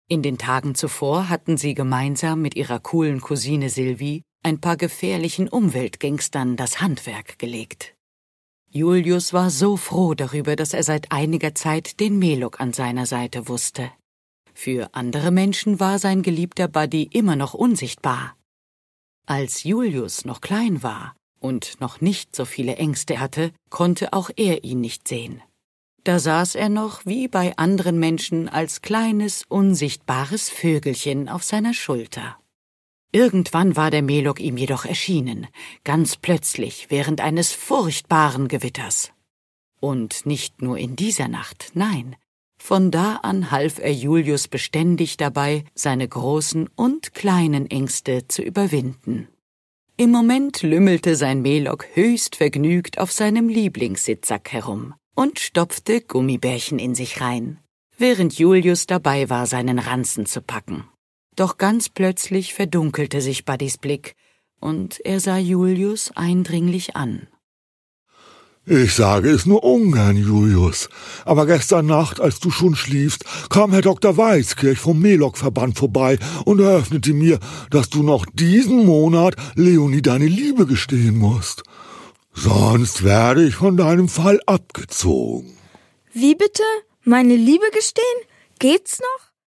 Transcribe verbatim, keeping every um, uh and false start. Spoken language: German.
In den Tagen zuvor hatten sie gemeinsam mit ihrer coolen Cousine Sylvie ein paar gefährlichen Umweltgangstern das Handwerk gelegt. Julius war so froh darüber, dass er seit einiger Zeit den Melok an seiner Seite wusste. Für andere Menschen war sein geliebter Buddy immer noch unsichtbar. Als Julius noch klein war und noch nicht so viele Ängste hatte, konnte auch er ihn nicht sehen. Da saß er noch wie bei anderen Menschen als kleines, unsichtbares Vögelchen auf seiner Schulter. Irgendwann war der Melok ihm jedoch erschienen, ganz plötzlich während eines furchtbaren Gewitters. Und nicht nur in dieser Nacht, nein, von da an half er Julius beständig dabei, seine großen und kleinen Ängste zu überwinden. Im Moment lümmelte sein Melok höchst vergnügt auf seinem Lieblingssitzsack herum und stopfte Gummibärchen in sich rein, während Julius dabei war, seinen Ranzen zu packen. Doch ganz plötzlich verdunkelte sich Buddys Blick, und er sah Julius eindringlich an. »Ich sage es nur ungern, Julius, aber gestern Nacht, als du schon schliefst, kam Herr Doktor Weißkirch vom Melok-Verband vorbei und eröffnete mir, dass du noch diesen Monat Leonie deine Liebe gestehen musst. Sonst werde ich von deinem Fall abgezogen.« »Wie bitte? Meine Liebe gestehen? Geht's noch?«